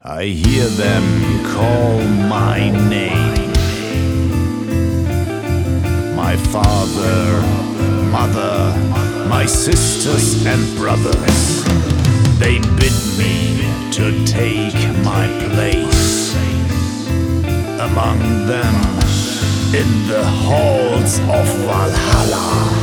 I hear them call my name. My father, mother, my sisters and brothers, they bid me to take my place among them in the halls of Valhalla.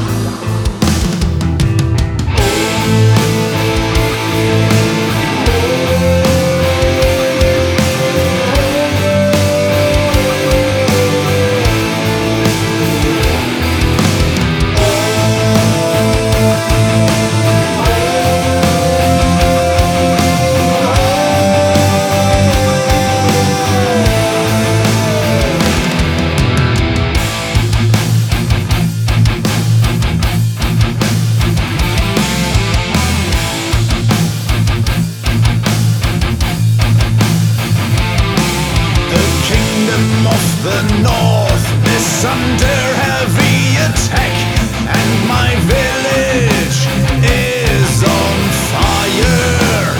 Of the north is under heavy attack, and my village is on fire.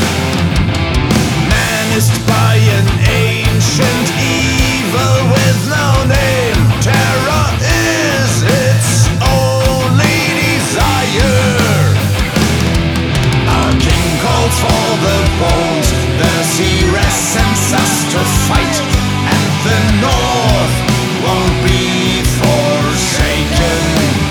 Menaced by an ancient evil with no name, terror is its only desire. Our king calls for the bones, thus he rests and us to fight. The North won't be forsaken.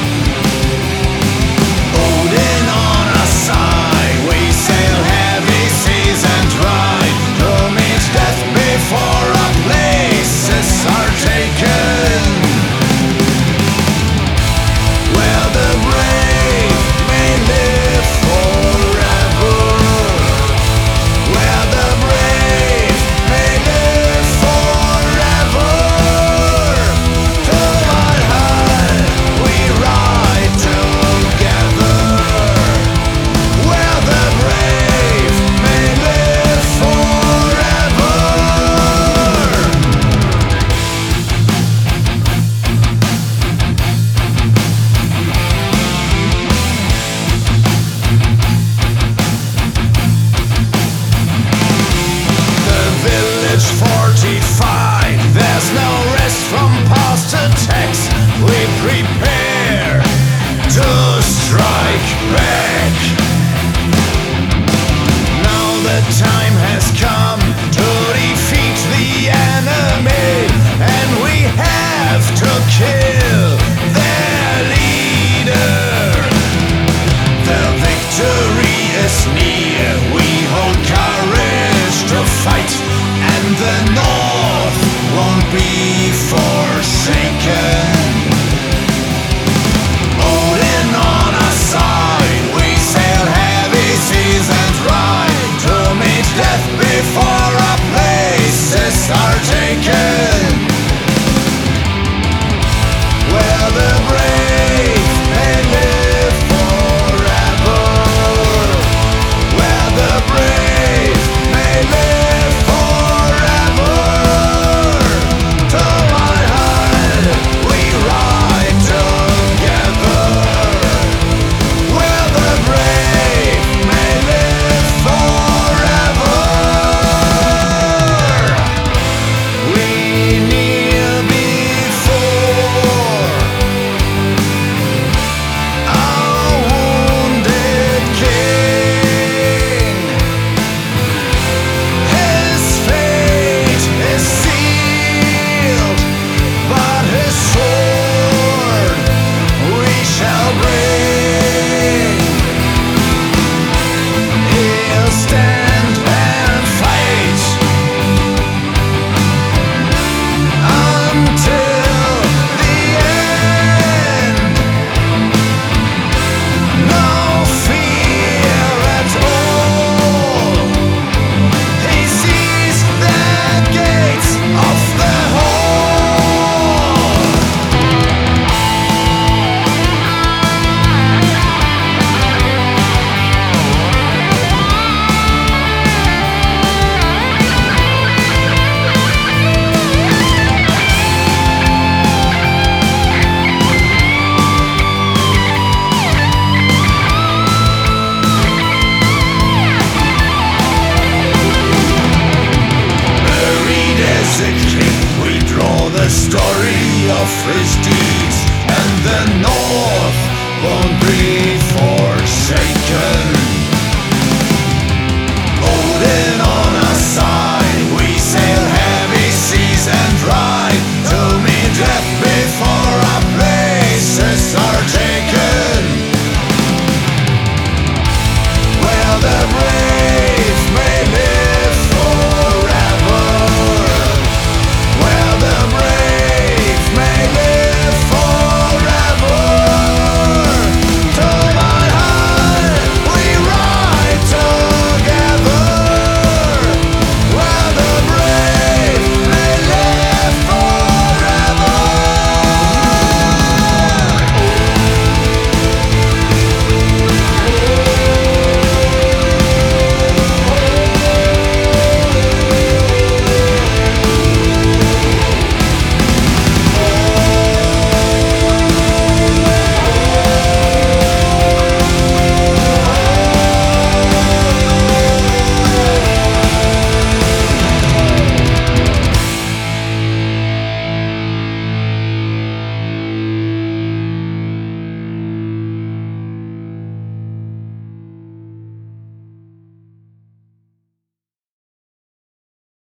Odin on our side, we sail heavy seas and ride to meet death before our places are taken. Where the brave may live forever. Where the brave may live forever. Fortified, there's no rest from past attacks. We prepare to strike back. Now the time has come to defeat the enemy, and we have to kill their leader. The victory is near, we hold courage to fight, and the North won't be forsaken. Odin on our side, we sail heavy seas and ride to meet death before our places are taken.